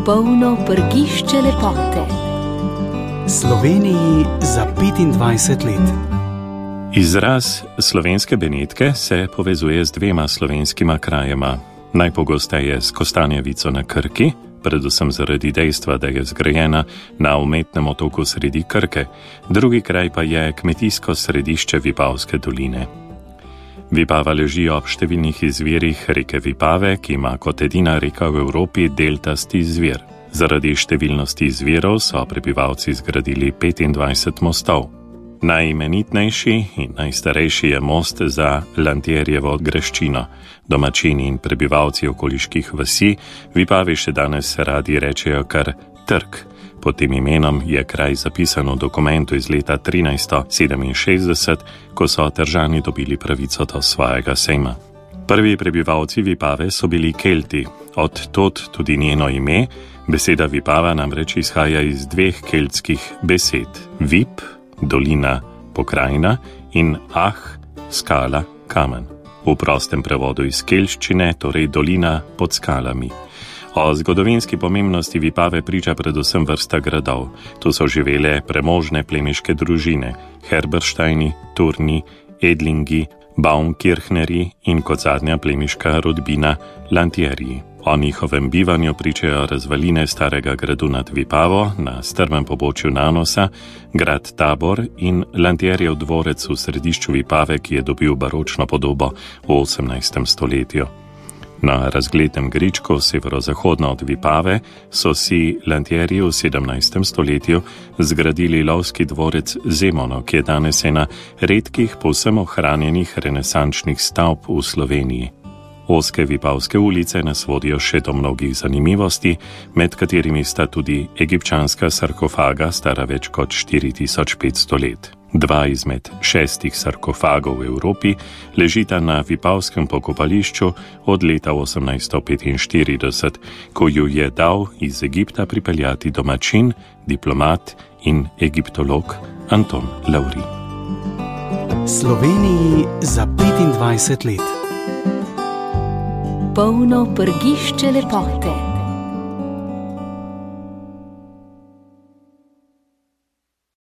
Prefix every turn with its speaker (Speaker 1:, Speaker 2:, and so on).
Speaker 1: Polno prgišče lepote.
Speaker 2: Sloveniji za 25 let.
Speaker 3: Izraz slovenske Benetke se povezuje z dvema slovenskima krajema. Najpogosteje s Kostanjevico na Krki, predvsem zaradi dejstva, da je zgrajena na umetnem otoku sredi Krke. Drugi kraj pa je kmetijsko središče Vipavske doline. Vipava leži ob številnih izvirih reke Vipave, ki ima kot edina reka v Evropi deltasti izvir. Zaradi številnosti izvirov so prebivalci zgradili 25 mostov. Najimenitnejši in najstarejši je most za Lantjerjevo greščino. Domačini in prebivalci okoliških vasi Vipavi še danes radi rečejo kar Trg. Pod tem imenom je kraj zapisan v dokumentu iz leta 1367, ko so Tržani dobili pravico do svojega sejma. Prvi prebivalci Vipave so bili Kelti, od tod tudi njeno ime. Beseda Vipava namreč izhaja iz dveh keltskih besed: Vip, dolina, pokrajina, in skala, kamen. V prostem prevodu iz kelščine, torej dolina pod skalami. O zgodovinski pomembnosti Vipave priča predvsem vrsta gradov. Tu so živele premožne plemiške družine: Herberštajni, Turni, Edlingi, Baumkirchnerji in kot zadnja plemiška rodbina Lantjerji. O njihovem bivanju pričajo razvaline starega gradu nad Vipavo na strmem pobočju Nanosa, grad Tabor in Lantjerjev dvorec v središču Vipave, ki je dobil baročno podobo v 18. stoletju. Na razglednem gričku severozahodno od Vipave so si Lantjerji v 17. stoletju zgradili lovski dvorec Zemono, ki je danes ena redkih povsem ohranjenih renesančnih stavb v Sloveniji. Ozke Vipavske ulice nas vodijo še do mnogih zanimivosti, med katerimi sta tudi egipčanska sarkofaga, stara več kot 4500 let. Dva izmed 6 sarkofagov v Evropi ležita na Vipavskem pokopališču od leta 1845, ko ju je dal iz Egipta pripeljati domačin, diplomat in egiptolog Anton Lavri.
Speaker 2: Sloveniji za 25 let.
Speaker 1: Polno prgišče lepote.